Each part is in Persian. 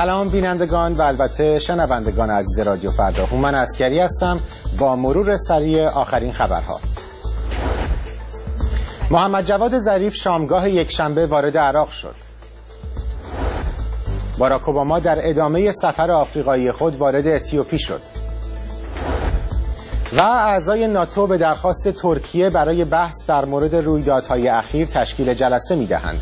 سلام بینندگان و البته شنوندگان عزیز رادیو فردا. هومن عسکری هستم با مرور سریع آخرین خبرها. محمد جواد ظریف شامگاه یکشنبه وارد عراق شد. باراک اوباما در ادامه سفر آفریقایی خود وارد اتیوپی شد. و اعضای ناتو به درخواست ترکیه برای بحث در مورد رویدادهای اخیر تشکیل جلسه می‌دهند.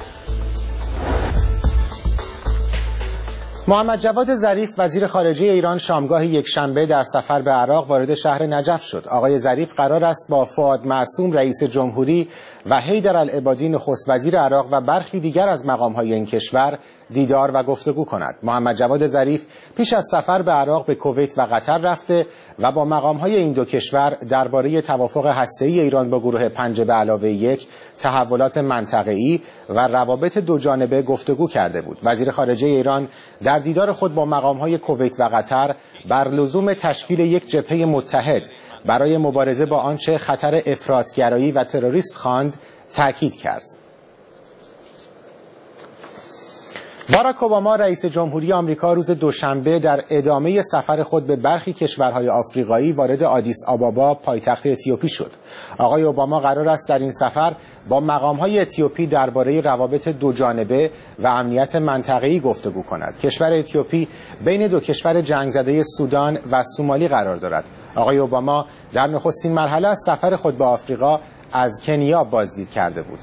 محمد جواد ظریف وزیر خارجه ایران شامگاه یکشنبه در سفر به عراق وارد شهر نجف شد. آقای ظریف قرار است با فؤاد معصوم رئیس جمهوری و حیدرالعبادی نخست وزیر عراق و برخی دیگر از مقام‌های این کشور دیدار و گفتگو کند. محمد جواد ظریف پیش از سفر به عراق به کویت و قطر رفته و با مقام‌های این دو کشور درباره توافق هسته‌ای ایران با گروه 5+1 تحولات منطقه‌ای و روابط دوجانبه گفتگو کرده بود. وزیر خارجه ایران در دیدار خود با مقام‌های کویت و قطر بر لزوم تشکیل یک جبهه متحد برای مبارزه با آنچه خطر افراطگرایی و تروریسم خواند تاکید کرد. باراک اوباما رئیس جمهوری آمریکا روز دوشنبه در ادامه سفر خود به برخی کشورهای آفریقایی وارد آدیس آبابا پایتخت اتیوپی شد. آقای اوباما قرار است در این سفر با مقام‌های اتیوپی درباره روابط دوجانبه و امنیت منطقه‌ای گفتگو کند. کشور اتیوپی بین دو کشور جنگ زده سودان و سومالی قرار دارد. آقای اوباما در نخستین مرحله از سفر خود به آفریقا از کنیا بازدید کرده بود.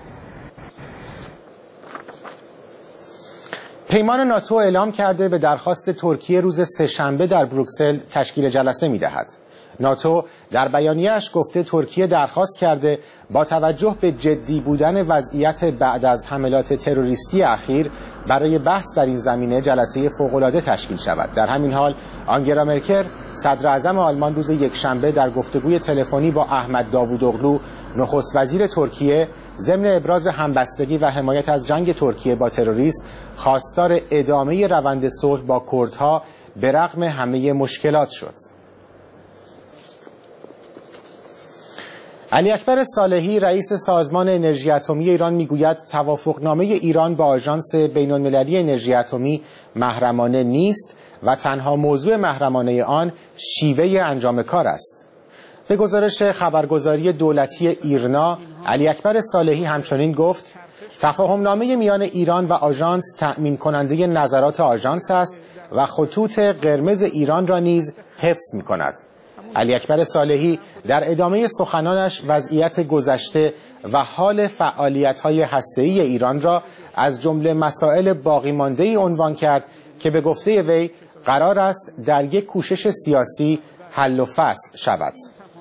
پیمان ناتو اعلام کرده به درخواست ترکیه روز سه‌شنبه در بروکسل تشکیل جلسه می‌دهد. ناتو در بیانیه‌اش گفته ترکیه درخواست کرده با توجه به جدی بودن وضعیت بعد از حملات تروریستی اخیر برای بحث در این زمینه جلسه فوق‌العاده تشکیل شود. در همین حال آنگلا مرکل صدر اعظم آلمان روز یکشنبه در گفتگوی تلفنی با احمد داوودوغلو نخست وزیر ترکیه ضمن ابراز همبستگی و حمایت از جنگ ترکیه با تروریسم خواستار ادامه روند صلح با کردها به رغم همه مشکلات شد. علی اکبر صالحی رئیس سازمان انرژی اتمی ایران میگوید توافقنامه ایران با آژانس بین‌المللی انرژی اتمی محرمانه نیست و تنها موضوع محرمانه آن شیوه انجام کار است. به گزارش خبرگزاری دولتی ایرنا، علی اکبر صالحی همچنین گفت تفاهمنامه میان ایران و آژانس تأمین کننده نظرات آژانس است و خطوط قرمز ایران را نیز حفظ می‌کند. علی اکبر صالحی در ادامه سخنانش وضعیت گذشته و حال فعالیت‌های هسته‌ای ایران را از جمله مسائل باقی مانده‌ای عنوان کرد که به گفته وی قرار است در یک کوشش سیاسی حل و فصل شود.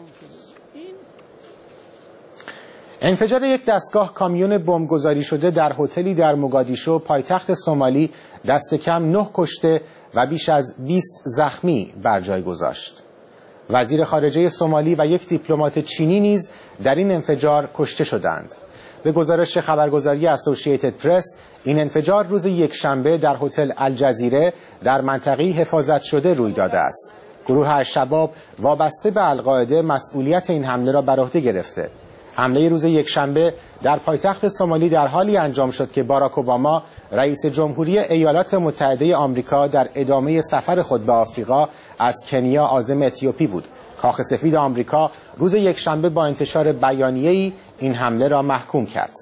انفجار یک دستگاه کامیون بمبگذاری شده در هتلی در موگادیشو پایتخت سومالی دست کم 9 کشته و بیش از 20 زخمی بر جای گذاشت. وزیر خارجه سومالی و یک دیپلمات چینی نیز در این انفجار کشته شدند. به گزارش خبرگزاری اسوسییتد پرس این انفجار روز یکشنبه در هتل الجزیره در منطقه حفاظت شده روی داده است. گروه الشباب وابسته به القاعده مسئولیت این حمله را بر عهده گرفته. حمله روز یکشنبه در پایتخت سومالی در حالی انجام شد که باراک اوباما رئیس جمهوری ایالات متحده آمریکا در ادامه سفر خود به آفریقا از کنیا عازم اتیوپی بود. کاخ سفید آمریکا روز یکشنبه با انتشار بیانیه‌ای این حمله را محکوم کرد.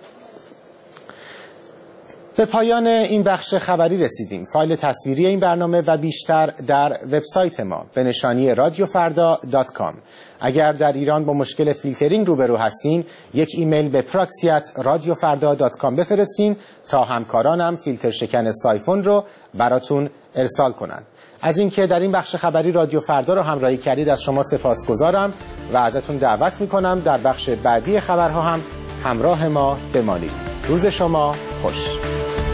به پایان این بخش خبری رسیدیم. فایل تصویری این برنامه و بیشتر در وبسایت ما به نشانی radiofarda.com. اگر در ایران با مشکل فیلترینگ روبرو هستین، یک ایمیل به proxy@radiofarda.com بفرستین تا همکارانم فیلتر شکن سایفون رو براتون ارسال کنن. از اینکه در این بخش خبری رادیو فردا رو همراهی کردید از شما سپاسگزارم و ازتون دعوت میکنم در بخش بعدی خبرها هم همراه ما بمانید. روز شما خوش.